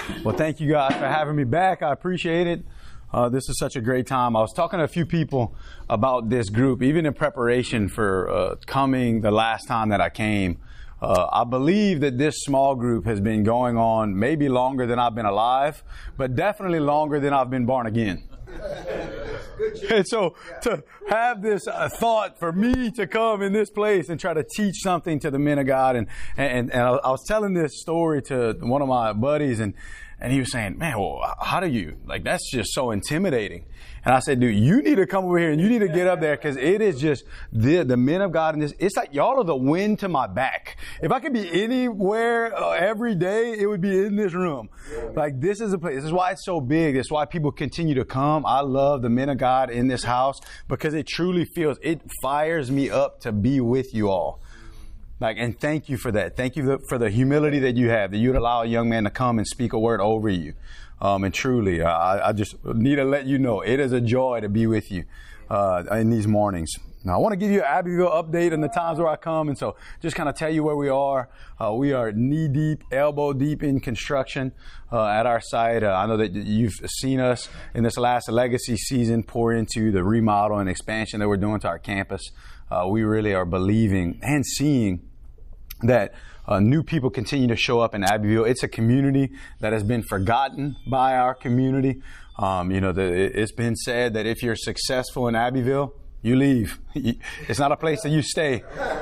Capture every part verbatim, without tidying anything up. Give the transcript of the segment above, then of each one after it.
Well, thank you guys for having me back. I appreciate it. Uh, this is such a great time. I was talking to a few people about this group, even in preparation for uh, coming the last time that I came. Uh, I believe that this small group has been going on maybe longer than I've been alive, but definitely longer than I've been born again. And so to have this uh, thought for me to come in this place and try to teach something to the men of God. And, and, and I, I was telling this story to one of my buddies, and, and he was saying, man, well, how do you, like, that's just so intimidating. And I said, dude, you need to come over here and you need to get up there, because it is just the, the men of God in this. It's like y'all are the wind to my back. If I could be anywhere uh, every day, it would be in this room. Like, this is a place. This is why it's so big. That's why people continue to come. I love the men of God in this house, because it truly feels, it fires me up to be with you all. Like, and thank you for that. Thank you for the humility that you have, that you'd allow a young man to come and speak a word over you. Um, and truly, I, I just need to let you know, it is a joy to be with you uh, in these mornings. Now, I want to give you an Abbeville update on the times where I come, and so just kind of tell you where we are. Uh, we are knee-deep, elbow-deep in construction uh, at our site. Uh, I know that you've seen us in this last legacy season pour into the remodel and expansion that we're doing to our campus. Uh, we really are believing and seeing that uh, new people continue to show up in Abbeville. It's a community that has been forgotten by our community. Um, you know, the, it's been said that if you're successful in Abbeville, you leave. It's not a place that you stay.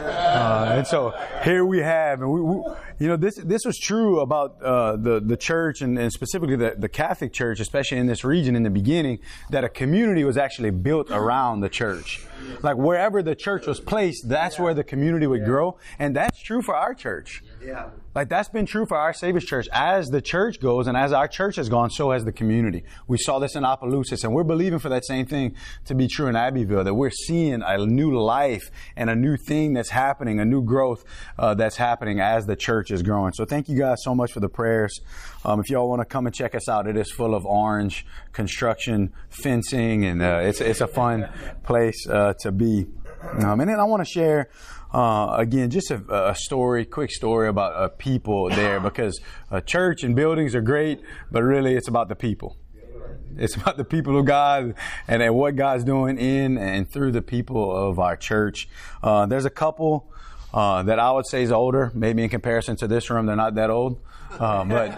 Uh, and so here we have, and we, we, you know, this this was true about uh, the the church, and, and specifically the, the Catholic Church, especially in this region in the beginning, that a community was actually built around the church. Like, wherever the church was placed, that's where the community would grow, and that's true for our church. Yeah. Like, that's been true for our Savior's Church. As the church goes and as our church has gone, so has the community. We saw this in Opelousas, and we're believing for that same thing to be true in Abbeville, that we're seeing a new life and a new thing that's happening, a new growth uh, that's happening as the church is growing. So thank you guys so much for the prayers. Um, if y'all want to come and check us out, it is full of orange construction, fencing, and uh, it's, it's a fun place uh, to be. Um, and then I want to share Uh, again, just a, a story, quick story about uh, people there, because a church and buildings are great, but really it's about the people. It's about the people of God and, and what God's doing in and through the people of our church. Uh, there's a couple uh, that I would say is older, maybe in comparison to this room, they're not that old. Uh, but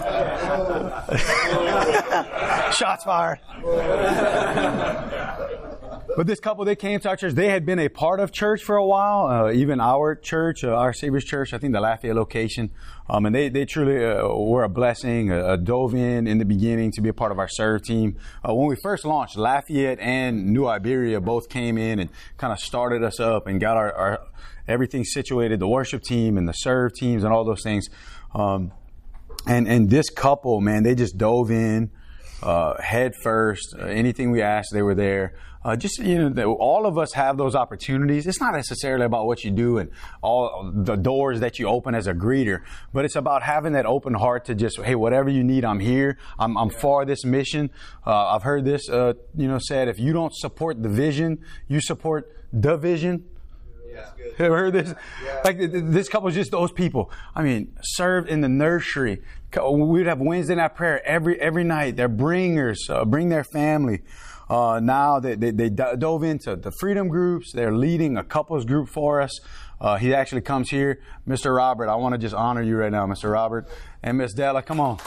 shots fired. But this couple, they came to our church. They had been a part of church for a while, uh, even our church, uh, our Savior's Church, I think the Lafayette location. Um, and they, they truly uh, were a blessing, uh, dove in in the beginning to be a part of our serve team. Uh, when we first launched, Lafayette and New Iberia both came in and kind of started us up and got our, our everything situated, the worship team and the serve teams and all those things. Um, and, and this couple, man, they just dove in uh, head first. Uh, anything we asked, they were there. Uh, just, you know, all of us have those opportunities. It's not necessarily about what you do and all the doors that you open as a greeter, but it's about having that open heart to just, hey, whatever you need, I'm here. I'm, I'm for this mission. Uh, I've heard this, uh, you know, said, if you don't support the vision, you support the vision. Yeah. Ever heard this? Yeah. Like, this couple is just those people. I mean, served in the nursery. We'd have Wednesday night prayer every every night. They're bringers, uh, bring their family. Uh, now they, they, they dove into the freedom groups. They're leading a couples group for us. Uh, he actually comes here. Mister Robert, I want to just honor you right now, Mister Robert. And Miss Della, come on.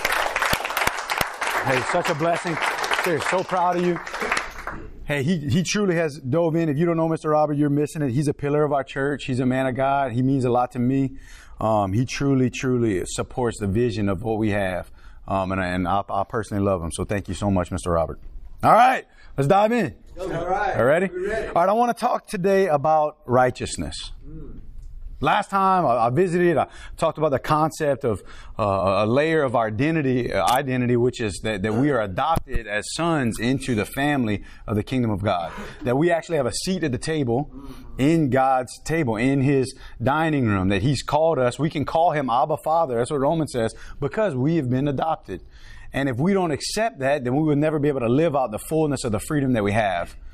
Hey, such a blessing. They're so proud of you. Hey, he, he truly has dove in. If you don't know Mister Robert, you're missing it. He's a pillar of our church. He's a man of God. He means a lot to me. Um, he truly, truly supports the vision of what we have. Um, and and I, I personally love him. So thank you so much, Mister Robert. All right, let's dive in. All right. All ready? ready? All right, I want to talk today about righteousness. Mm. Last time I, I visited, I talked about the concept of uh, a layer of our identity, uh, identity, which is that, that we are adopted as sons into the family of the kingdom of God. That we actually have a seat at the table, in God's table, in His dining room. That He's called us. We can call Him Abba Father. That's what Romans says, because we have been adopted. And if we don't accept that, then we will never be able to live out the fullness of the freedom that we have.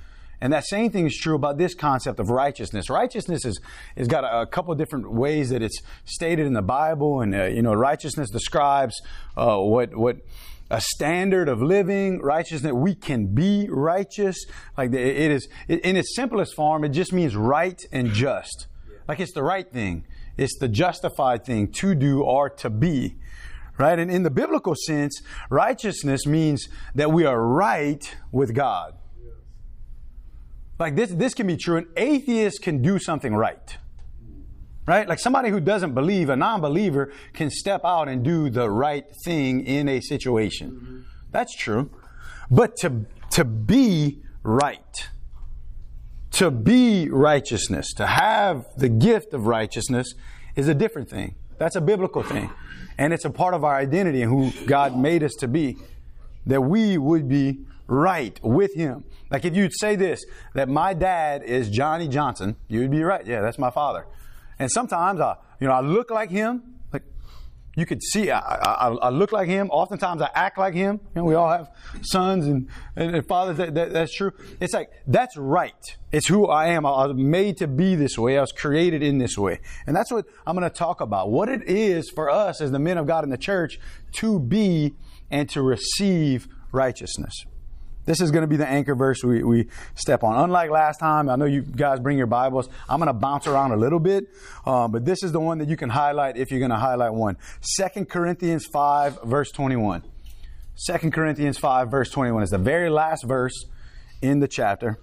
And that same thing is true about this concept of righteousness. Righteousness is, is got a, a couple of different ways that it's stated in the Bible. And, uh, you know, righteousness describes uh, what, what a standard of living, righteousness. We can be righteous. Like it is, in its simplest form, it just means right and just. Like it's the right thing. It's the justified thing to do or to be. Right? And in the biblical sense, righteousness means that we are right with God. Like this, this can be true. An atheist can do something right. Right? Like somebody who doesn't believe, a non-believer, can step out and do the right thing in a situation. Mm-hmm. That's true. But to, to be right, to be righteousness, to have the gift of righteousness is a different thing. That's a biblical thing. And it's a part of our identity and who God made us to be. That we would be right with Him. Like if you'd say this, that my dad is Johnny Johnson, you'd be right. Yeah, that's my father. And sometimes I, you know, I look like him. Like you could see, I, I, I look like him. Oftentimes I act like him. You know, we all have sons and, and, and fathers. That, that, that's true. It's like, that's right. It's who I am. I was made to be this way. I was created in this way. And that's what I'm going to talk about. What it is for us as the men of God in the church to be and to receive righteousness. This is going to be the anchor verse we, we step on. Unlike last time, I know you guys bring your Bibles. I'm going to bounce around a little bit, um, but this is the one that you can highlight if you're going to highlight one. Second Corinthians five, verse twenty-one. Second Corinthians five, verse twenty-one is the very last verse in the chapter.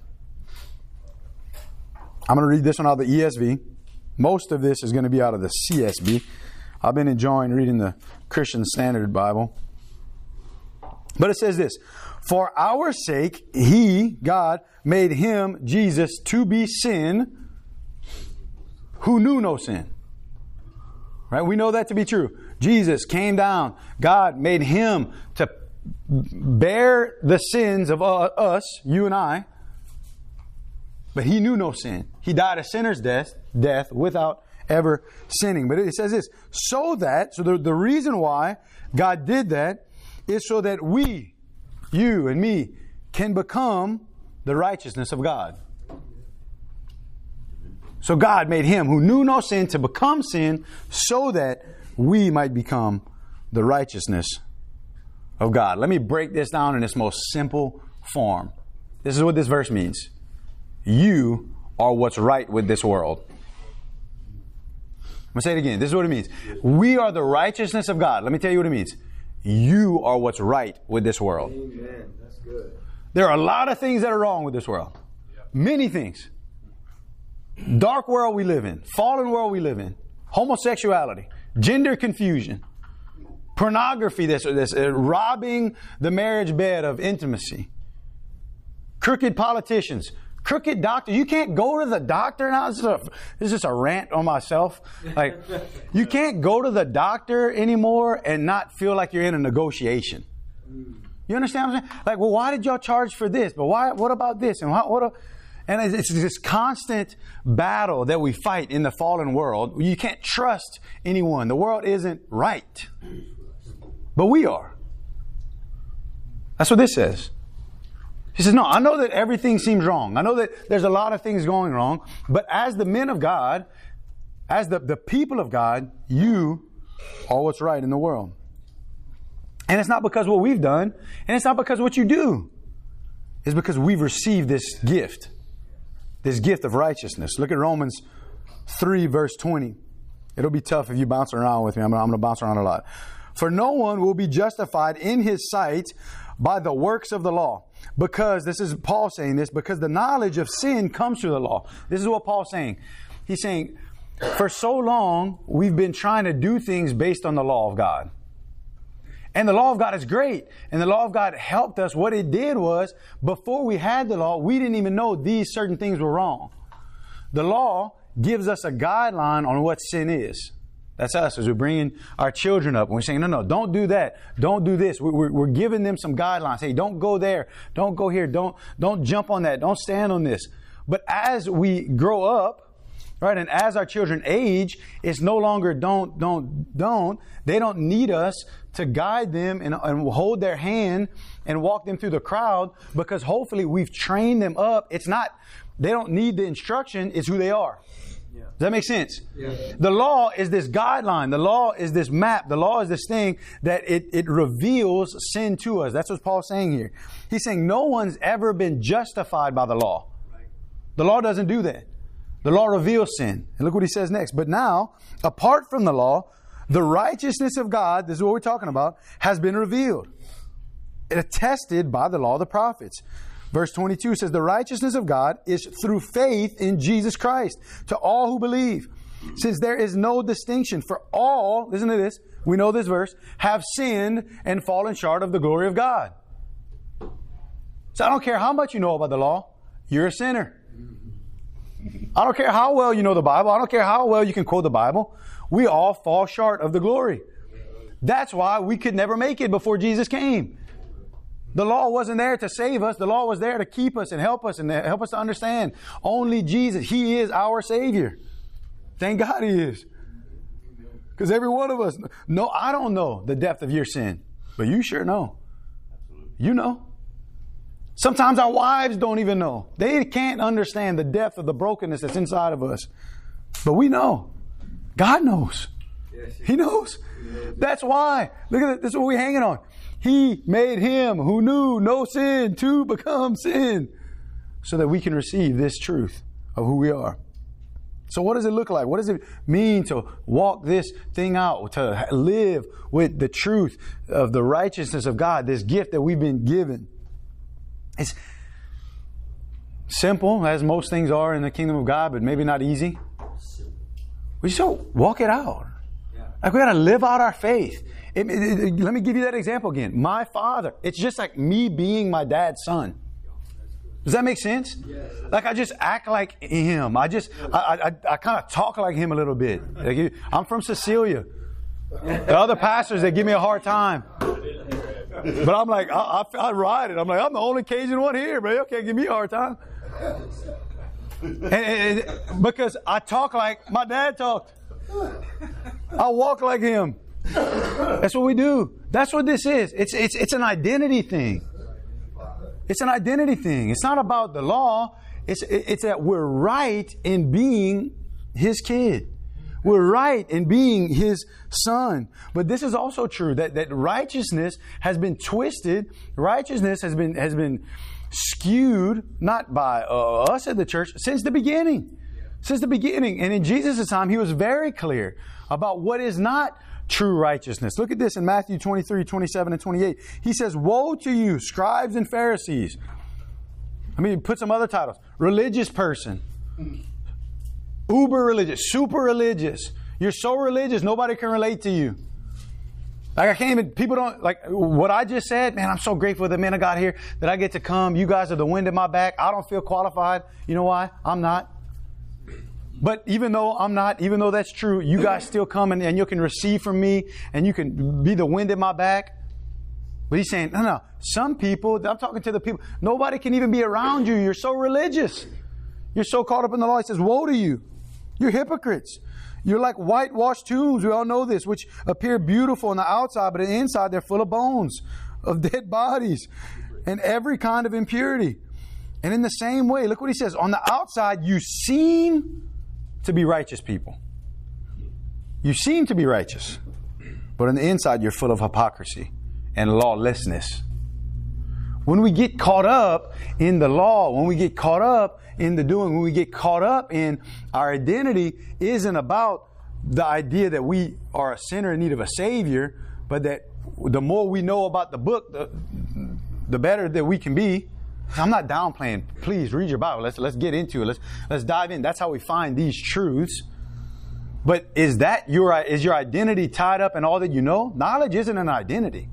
I'm going to read this one out of the E S V. Most of this is going to be out of the C S B. I've been enjoying reading the Christian Standard Bible. But it says this, for our sake, He, God, made Him, Jesus, to be sin, who knew no sin. Right? We know that to be true. Jesus came down. God made Him to bear the sins of us, you and I. But He knew no sin. He died a sinner's death, death without ever sinning. But it says this, so that, so the, the reason why God did that is so that we, you and me, can become the righteousness of God. So God made Him who knew no sin to become sin so that we might become the righteousness of God. Let me break this down in its most simple form. This is what this verse means. You are what's right with this world. I'm going to say it again. This is what it means. We are the righteousness of God. Let me tell you what it means. You are what's right with this world. Amen. That's good. There are a lot of things that are wrong with this world. Yep. Many things. Dark world we live in. Fallen world we live in. Homosexuality. Gender confusion. Pornography that's, that's uh, robbing the marriage bed of intimacy. Crooked politicians. Crooked doctor. You can't go to the doctor now. This is, a, this is just a rant on myself. Like, you can't go to the doctor anymore and not feel like you're in a negotiation. You understand what I'm saying? Like, well, why did y'all charge for this? But why? What about this? And what? what a, and it's this constant battle that we fight in the fallen world. You can't trust anyone. The world isn't right, but we are. That's what this says. He says, no, I know that everything seems wrong. I know that there's a lot of things going wrong. But as the men of God, as the, the people of God, you are what's right in the world. And it's not because what we've done. And it's not because what you do. It's because we've received this gift. This gift of righteousness. Look at Romans three, verse twenty. It'll be tough if you bounce around with me. I'm, I'm going to bounce around a lot. For no one will be justified in his sight by the works of the law. Because, this is Paul saying this, because the knowledge of sin comes through the law. This is what Paul's saying. He's saying, for so long, we've been trying to do things based on the law of God. And the law of God is great. And the law of God helped us. What it did was, before we had the law, we didn't even know these certain things were wrong. The law gives us a guideline on what sin is. That's us as we're bringing our children up. And we're saying, no, no, don't do that. Don't do this. We're, we're giving them some guidelines. Hey, don't go there. Don't go here. Don't, don't jump on that. Don't stand on this. But as we grow up Right? And as our children age, it's no longer don't, don't, don't. They don't need us to guide them and, and hold their hand and walk them through the crowd, because hopefully we've trained them up. It's not, they don't need the instruction, it's who they are. Yeah. Does that make sense? Yeah. The law is this guideline. The law is this map. The law is this thing that it, it reveals sin to us. That's what Paul's saying here. He's saying no one's ever been justified by the law. Right. The law doesn't do that. The law reveals sin. And look what he says next. But now, apart from the law, the righteousness of God, this is what we're talking about, has been revealed. Attested by the law of the prophets. Verse twenty-two says, the righteousness of God is through faith in Jesus Christ to all who believe. Since there is no distinction, for all, listen to this, we know this verse, have sinned and fallen short of the glory of God. So I don't care how much you know about the law, you're a sinner. I don't care how well you know the Bible. I don't care how well you can quote the Bible. We all fall short of the glory. That's why we could never make it before Jesus came. The law wasn't there to save us. The law was there to keep us and help us and help us to understand. Only Jesus. He is our Savior. Thank God He is. Because every one of us, no, I don't know the depth of your sin, but you sure know. You know. Sometimes our wives don't even know. They can't understand the depth of the brokenness that's inside of us. But we know. God knows. He knows. That's why. Look at it. This is what we're hanging on. He made Him who knew no sin to become sin, so that we can receive this truth of who we are. So what does it look like? What does it mean to walk this thing out, to live with the truth of the righteousness of God, this gift that we've been given? It's simple, as most things are in the kingdom of God, but maybe not easy. We just don't walk it out. Like we got to live out our faith. It, it, it, let me give you that example again. My father, it's just like me being my dad's son. Does that make sense? Yes. Like I just act like him. I just, I, I, I kind of talk like him a little bit. Like, I'm from Cecilia. The other pastors, they give me a hard time. But I'm like, I, I, I ride it. I'm like, I'm the only Cajun one here, bro. You can't give me a hard time. And, and, and, because I talk like my dad talked. I walk like him. That's what we do. That's what this is. It's, it's, it's an identity thing. It's an identity thing. It's not about the law. It's, it's that we're right in being His kid. We're right in being His son. But this is also true, that, that righteousness has been twisted. Righteousness has been, has been skewed, not by uh, us at the church, since the beginning. Since the beginning. And in Jesus' time, He was very clear about what is not true righteousness. Look at this in Matthew twenty-three, twenty-seven, and twenty-eight. He says, woe to you, scribes and Pharisees. I mean, put some other titles. Religious person. Uber religious. Super religious. You're so religious, nobody can relate to you. Like I can't even, people don't, like what I just said, man, I'm so grateful that man I got here, that I get to come. You guys are the wind in my back. I don't feel qualified. You know why? I'm not. But even though I'm not, even though that's true, you guys still come and, and you can receive from me and you can be the wind in my back. But He's saying, no, no, some people, I'm talking to the people, nobody can even be around you. You're so religious. You're so caught up in the law. He says, woe to you. You're hypocrites. You're like whitewashed tombs. We all know this, which appear beautiful on the outside, but on the inside they're full of bones, of dead bodies, and every kind of impurity. And in the same way, look what He says, on the outside you seem to be righteous people. You seem to be righteous, but on the inside you're full of hypocrisy and lawlessness. When we get caught up in the law, when we get caught up in the doing, when we get caught up in our identity, isn't about the idea that we are a sinner in need of a Savior, but that the more we know about the book, the, the better that we can be. I'm not downplaying. Please read your Bible. Let's let's get into it. Let's let's dive in. That's how we find these truths. But is that your is your identity tied up in all that you know? Knowledge isn't an identity.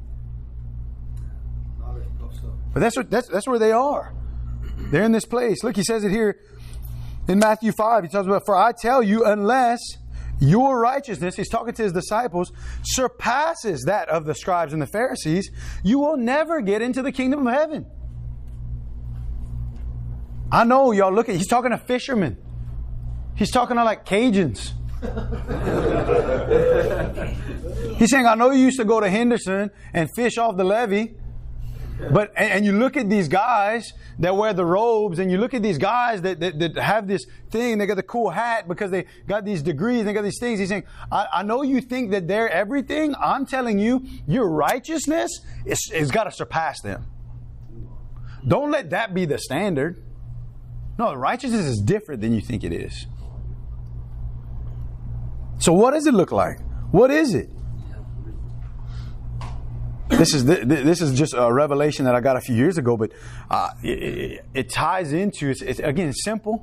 But that's what that's that's where they are. They're in this place. Look, He says it here in Matthew five. He talks about, for I tell you, unless your righteousness, He's talking to His disciples, surpasses that of the scribes and the Pharisees, you will never get into the kingdom of heaven. I know y'all look at, He's talking to fishermen. He's talking to like Cajuns. He's saying, I know you used to go to Henderson and fish off the levee. But, and, and you look at these guys that wear the robes, and you look at these guys that, that, that have this thing, they got the cool hat because they got these degrees, they got these things. He's saying, I, I know you think that they're everything. I'm telling you, your righteousness is, is got to surpass them. Don't let that be the standard. No, righteousness is different than you think it is. So what does it look like? What is it? This is this is just a revelation that I got a few years ago, but uh, it, it ties into it's, it's again it's simple.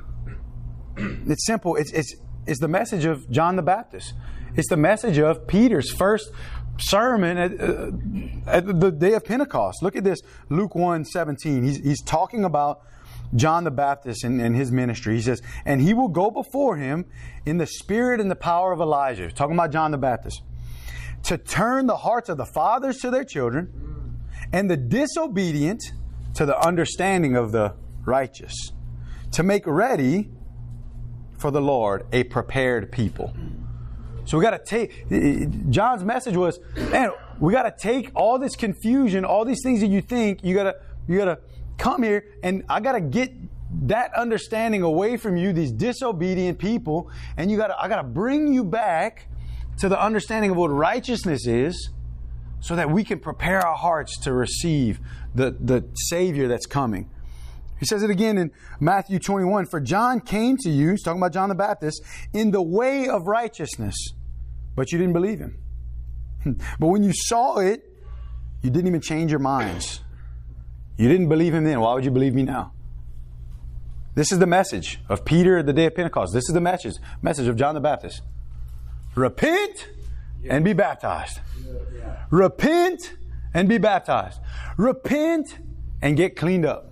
It's simple. It's it's it's the message of John the Baptist. It's the message of Peter's first sermon at, uh, at the day of Pentecost. Look at this, Luke one seventeen. He's he's talking about John the Baptist and, and his ministry. He says, "And he will go before him in the spirit and the power of Elijah." Talking about John the Baptist. To turn the hearts of the fathers to their children, and the disobedient to the understanding of the righteous, to make ready for the Lord a prepared people. So we got to take, John's message was, man, we got to take all this confusion, all these things that you think, you got to, you got to come here, and I got to get that understanding away from you, these disobedient people, and you got to, I got to bring you back to the understanding of what righteousness is, so that we can prepare our hearts to receive the, the Savior that's coming. He says it again in Matthew twenty-one. For John came to you, he's talking about John the Baptist, in the way of righteousness, but you didn't believe him. But when you saw it, you didn't even change your minds. You didn't believe him then. Why would you believe me now? This is the message of Peter at the day of Pentecost. This is the message, message of John the Baptist. Repent and be baptized. Repent and be baptized. Repent and get cleaned up.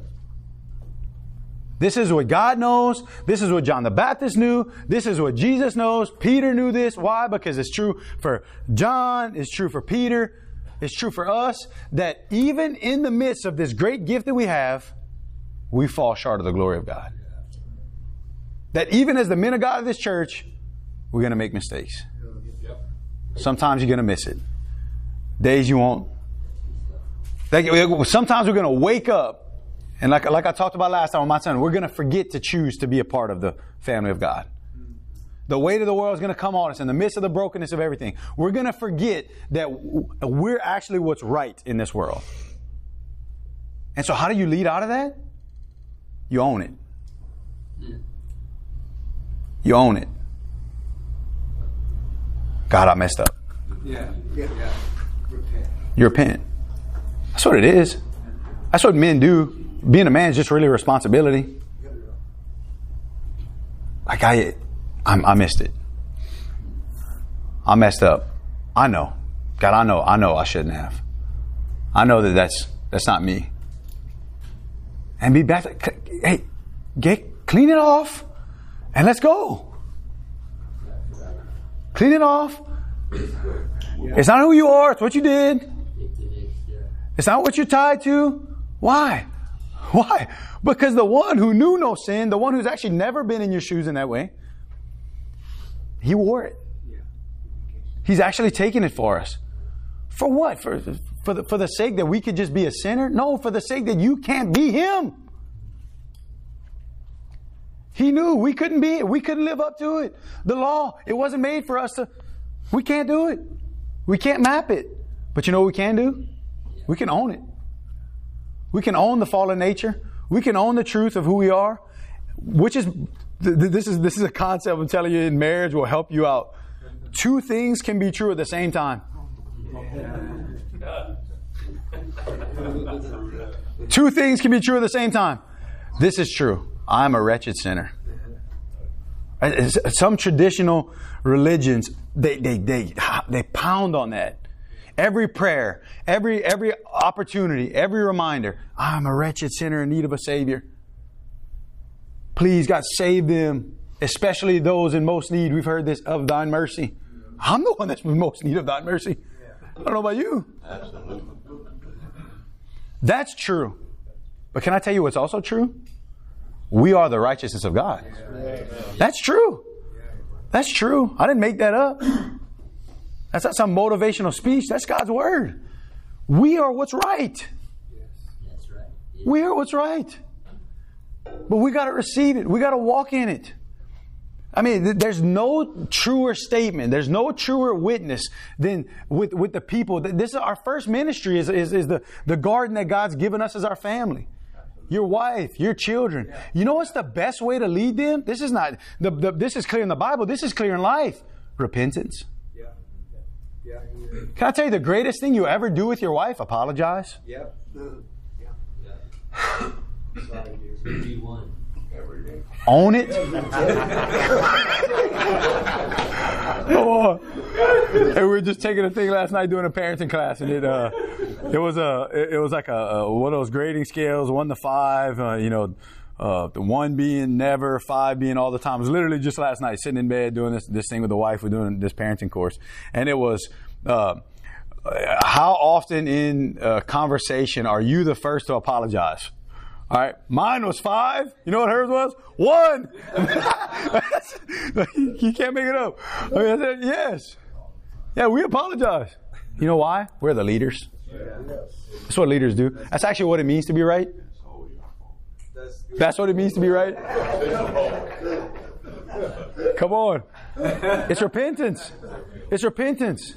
This is what God knows. This is what John the Baptist knew. This is what Jesus knows. Peter knew this. Why? Because it's true for John. It's true for Peter. It's true for us. That even in the midst of this great gift that we have, we fall short of the glory of God. That even as the men of God of this church, we're going to make mistakes. Sometimes you're going to miss it. Days you won't. Sometimes we're going to wake up, and like, like I talked about last time with my son, we're going to forget to choose to be a part of the family of God. The weight of the world is going to come on us in the midst of the brokenness of everything. We're going to forget that we're actually what's right in this world. And so how do you lead out of that? You own it. You own it. God, I messed up. Yeah. Yeah. yeah. Repent. You repent. That's what it is. That's what men do. Being a man is just really a responsibility. Like I, I, I missed it. I messed up. I know. God, I know. I know I shouldn't have. I know that that's that's not me. And be back. Hey, get clean it off, and let's go. Clean it off. It's not who you are. It's what you did. It's not what you're tied to. Why? Why? Because the one who knew no sin, the one who's actually never been in your shoes in that way, he wore it. He's actually taken it for us. For what? For, for, the, for the sake that we could just be a sinner? No, for the sake that you can't be him. He knew we couldn't be it. We couldn't live up to it. The law, it wasn't made for us to... We can't do it. We can't map it. But you know what we can do? We can own it. We can own the fallen nature. We can own the truth of who we are. Which is... This is this is a concept I'm telling you in marriage will help you out. Two things can be true at the same time. Two things can be true at the same time. This is true. I'm a wretched sinner. Some traditional religions, they they they they pound on that. Every prayer, every every opportunity, every reminder, I'm a wretched sinner in need of a Savior. Please, God, save them, especially those in most need. We've heard this, of thine mercy. I'm the one that's in most need of thine mercy. I don't know about you. we are the righteousness of God. That's true. That's true. I didn't make that up. That's not some motivational speech. That's God's word. We are what's right. That's right. Yeah. We are what's right. But we got to receive it. We got to walk in it. I mean, th- there's no truer statement. There's no truer witness than with, with the people. This is our first ministry is, is, is the, the garden that God's given us as our family. Your wife, your children. You know what's the best way to lead them? This is not, the, the, this is clear in the Bible. This is clear in life. Repentance. Yeah. Yeah. Can I tell you the greatest thing you ever do with your wife? Apologize. Yep. Yeah. Sorry, dear. G one. Every day. Own it. Come on. And we were just taking a thing last night doing a parenting class, and it uh, it was a it was like a, a one of those grading scales, one to five. Uh, you know, uh, the one being never, five being all the time. It was literally just last night, sitting in bed doing this this thing with the wife. We're doing this parenting course, and it was. Uh, how often in uh, conversation are you the first to apologize? All right, mine was five. You know what hers was? One. You can't make it up. I, mean, I said, yes. Yeah, we apologize. You know why? We're the leaders. That's what leaders do. That's actually what it means to be right. That's what it means to be right. Come on. It's repentance. It's repentance.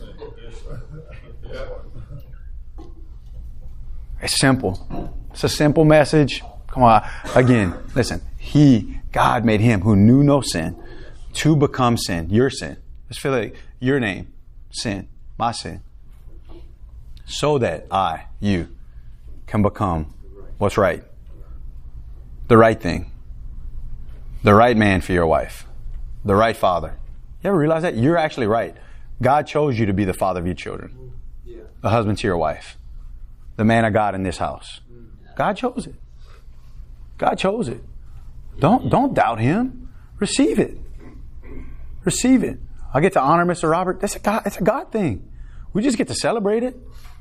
It's simple. It's a simple message. Come on. Again, listen. He, God made him who knew no sin to become sin. Your sin. Let's feel like your name. Sin. My sin. So that I, you, can become what's right. The right thing. The right man for your wife. The right father. You ever realize that? You're actually right. God chose you to be the father of your children. The husband to your wife. The man of God in this house. God chose it. God chose it. Don't don't doubt Him. Receive it. Receive it. I get to honor Mister Robert. That's a God. It's a God thing. We just get to celebrate it.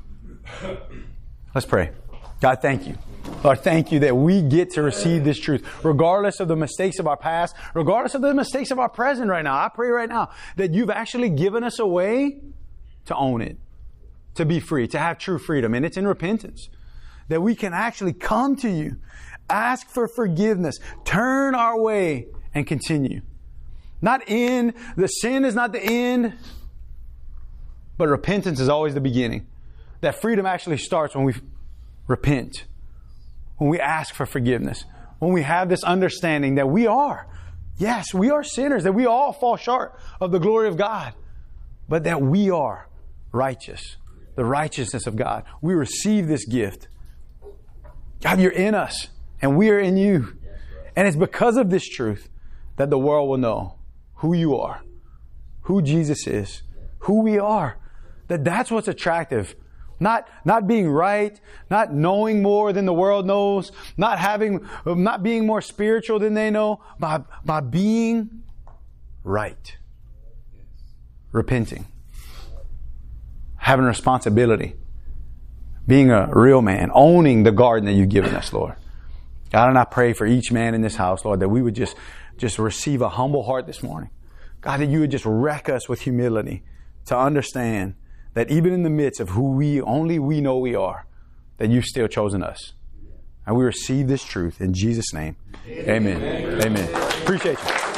Let's pray. God, thank you. Lord, thank you that we get to receive this truth, regardless of the mistakes of our past, regardless of the mistakes of our present right now. I pray right now that you've actually given us a way to own it, to be free, to have true freedom. And it's in repentance. That we can actually come to you, ask for forgiveness, turn our way, and continue. Not in, the sin is not the end, but repentance is always the beginning. That freedom actually starts when we repent, when we ask for forgiveness, when we have this understanding that we are, yes, we are sinners, that we all fall short of the glory of God, but that we are righteous, the righteousness of God. We receive this gift. God, you're in us, and we are in you. And it's because of this truth that the world will know who you are, who Jesus is, who we are. That that's what's attractive. Not, not being right, not knowing more than the world knows, not having, not being more spiritual than they know, by, by being right. Repenting. Having responsibility. Being a real man. Owning the garden that you've given us, Lord. God, and I pray for each man in this house, Lord, that we would just, just receive a humble heart this morning. God, that you would just wreck us with humility to understand that even in the midst of who we, only we know we are, that you've still chosen us. And we receive this truth in Jesus' name. Amen. Amen. Amen. Appreciate you.